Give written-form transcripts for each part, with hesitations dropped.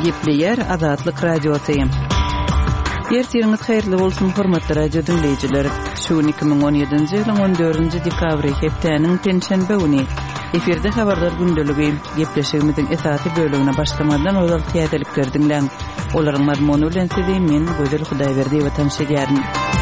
Gepleyer Azatlyk Radiosu. Ertiriniz hayırlı bolsun hormatly radio dinleyijiler. Şu 2017-nji ýylyň 14-nji dekabry hepdeniň tenşenbe güni eferde habarlar gündöligi gepleşigimiziň esasy bölümine başlamadan ozal täzelikler dinleň. Olaryň mazmuny bilen men Gözel Hudaýberdi we tanşygyaryn.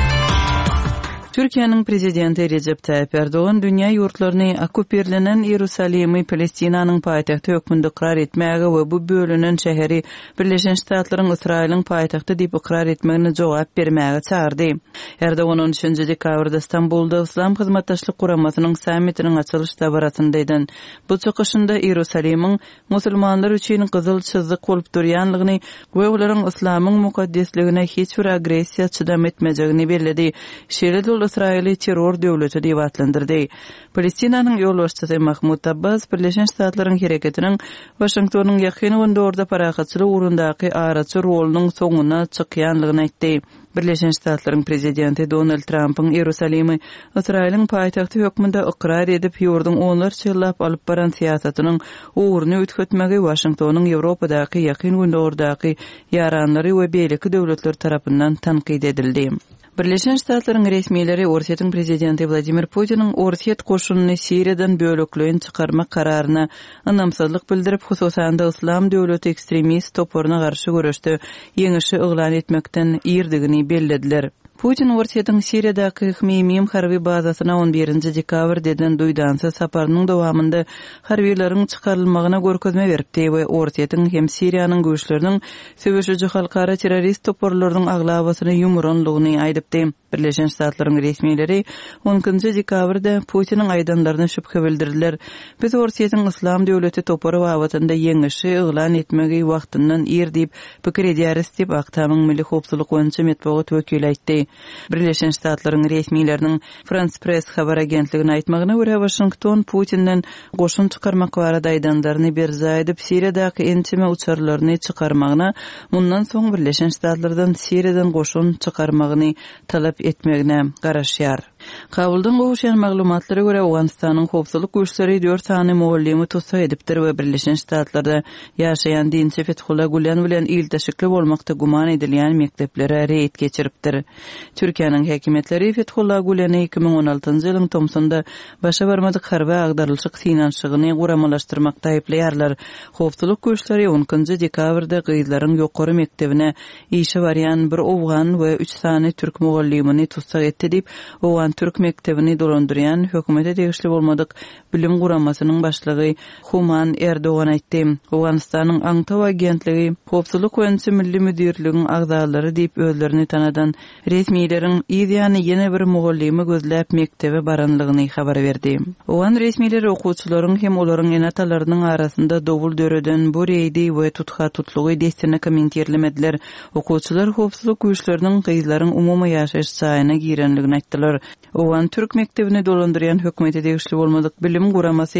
Türkiýanyň prezidenti Recep Tayyip Erdoğan dünýä ýurtlaryny okuperlenen Ýerusalimy Palestinanyň paýtagty hökmünde ikrar etmäge we bu bölünen şäheri Birleşen Ştatlaryň Israýlyň paýtagty diýip ikrar etmegine jogap bermäge çağırdy. Erdoğan 13-nji dekabrda Istanbulda Islam hyzmatdaşlyk guramasynyň sammitiniň açylış dabarasyndaýdan bu çykyşynda Ýerusalymyň musulmanlar üçin gyzyl çyzyk bolup durýanlygyny we olaryň islamyň mukaddesligine hiç bir agresiýa çydam etmejegini bellädi. Şeýle İsraili terror döwleti diýip atlandyrdy. Palestinanyň ýolbaşçysy Mahmud Abbas Birleşen Ştatlaryň hereketiniň Washingtonyň ýakyn wendorda paragatçylyk urundaky araçy rolunyň soňuna çykýanlygyny aýtdy. Birleşen Ştatlaryň prezidenti Donald Trump'ın Ýerusalimy Israýlyň paýtagty hökmünde ikrar edip ýurduň onlarça ýyllap alyp baran siýasatynyň uğruny ötüretmegi Washingtonyň Ýewropadaky ýakyn wendoordaky ýaranlary we beýleki döwletler tarapyndan tanqid edildi. Birleşen Ştatlaryň resmiýetleri Orsiýetiň prezidenti Vladimir Putiniň Orsiýet goşunyny Siriýadan bölekleýin çykarmak kararyna ynamsızlyk bildirip hususan da Islam döwleti ekstremist toporyna garşy görüşde ýeňişi eglan etmekden ýerdigini bellediler. Putin Orsiýetiň Siriýadaky Hmeymim harby bazasyna 11-nji dekabrdan duýdansa saparynyň dowamında harbiýlaryň çykarylmagyna görkezme beripdi we Orsiýetiň hem Siriýanyň güýçleriniň söwüşüji halkara terrorist toporlarynyň aglabasyny ýumranlygyny aýdypdy. Birleşen Ştatlaryň resmiýetleri 10-njy dekabrda Putiniň aýdanlaryna şüphe bildirdiler. Biz Orsiýetiň Islam döwleti topory wagtynda ýeňişi eglan etmegi wagtyndan ýerdip pikir edýäris diýip Aktamyň Milli Howpsuzlyk boýunça matbuat wekili aýtdy. Birleşen Ştatlaryň resmiýetleriniň France Press habar agentligine aýtmagyna görä Washington Putinden goşun çykarmak barada aýdanlaryny berza edip Siriýadaky entime uçarlaryny çykarmagyna mundan soň Birleşen Ştatlardan Siriýadan goşun çykarmagyny talap etmegine garaşýar. Kabuldan gowuşan maglumatlara görä Awganistanyň howpsuzlyk güýçleri 4 sany muallimi tutsa edipdir we Birleşen Ştatlarda ýaşaýan dinçi Fethullah Gülen bilen ildeşikli bolmakda guman edilýän mekteplere reýt geçiripdir. Türkiýanyň häkimetleri Fethullah Gülen'i 2016-njy ýylyň Tomsonda başa barmadyk harby agdarylşyk finansygyny guramalaşdyrmakda aýplaýarlar. Howpsuzlyk güýçleri 10-njy dekabrda gyýdlaryň ýokary mektebine işe barýan bir Awgan we 3 sany türk muallimini tutsa etdi diýip Awgan türk mektebini dolandyrýan hökümete tegişli bolmadyk bilim guramasynyň başlygy Human Erdoğan aýtdy. Awganistanyň Aňtaw agentligi Howpsuzlyk boýunça milli müdirligiň agzalary diýip özlerini tanadan resmiýetleriň ýa-ni ýene bir muallimi gözläp mektebe baranlygyny habar berdi. Awgan resmiýetleri okuwçylaryň hem olaryň enatalarynyň arasynda dowul döreden bu reýdi we tutha tutlugy destine kommentirlemediler. Okuwçylar howpsuzlyk güýçleriniň gyýdlaryň umumy ýaşaýyş çaýyna girenligini aýtdylar. Awgan türk mektebini dolandyrýan hökümete tegişli bolmadyk bilim guramasy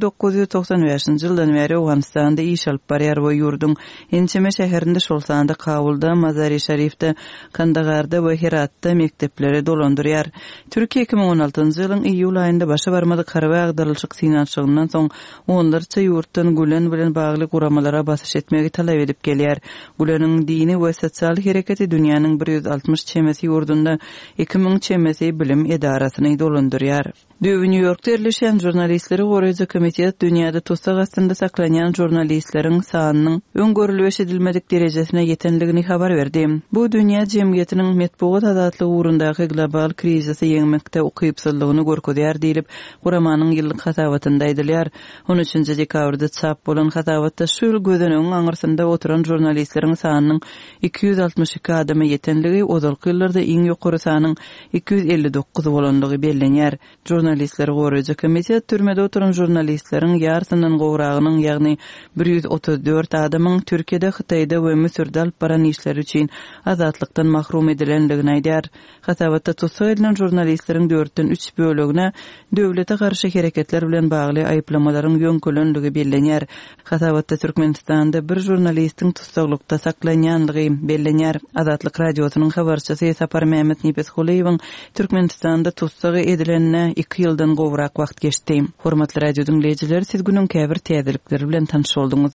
1995-nji ýyldan beri Awganistanda iş alyp barýar we ýurdun ençeme şäherinde şol sanda Kabulda, Mazar-ı Şerifde, Kandagarda we Heratda mektepleri dolandyrýar. Türkiýe 2016-njy ýylyň iýul aýynda başa barmadyk harby agdarylşyk finansyagyndan soň onlarça ýurtdan Gülen bilen bagly guramalara basyş etmegi talap edip gelýär. Güleniň dini we sosial hereketi dünýäniň 160 çemesi ýurdunda 2000 çemesi bilim edarasyny dolandyrýar. New Yorkda yerleşen jurnalistleri goraýjy komitet dünýäde tutsak astynda saklanýan jurnalistleriň sanynyň öňgörülýüş edilmedik derejesine ýetenligini habar berdi. Bu dünýä jemgyýetiniň matbuat azatlygy uğrundaky global krizisi ýeňmekde ukypsızlygyny görkezýär diýilip guramanyň ýyllyk hasawatynda aýdylýar. 13-nji dekabrda çap bolan hasawatda şu ýyl gözenegiň aňyrsynda oturan jurnalistleriň sanynyň 262 adama ýetenligi ozalky ýyllarda iň ýokary sanyň 259 bolanlygy bellenýär. Jurnalistler goraýjy komitet türmede oturan jurnalistleriň ýarsynyň gowragynyň ýagny 134 adamyň Türkiýede, Hytaýda we Misirde alyp baran işleri üçin azatlykdan mahrum edilenligini aýdýar. Hasawatda tutsak edilen jurnalistleriň 4-den 3 bölegine döwlete garşy hereketler bilen bagly aýplamalaryň ýöňkelenligi bellenýär. Hasawatda Türkmenistanda bir jurnalistiň tutsaklykda saklanýanlygy bellenýär. Azatlyk radiosynyň habarçysy Sapar Mehmet Nipesguleýewiň Türkmenistanda tutsagy edilenine 2 ýyldan gowrak wagt geçdi. Hormatly radio dinleyijiler, siz günün käbir täzelikleri bilen tanış oldunuz.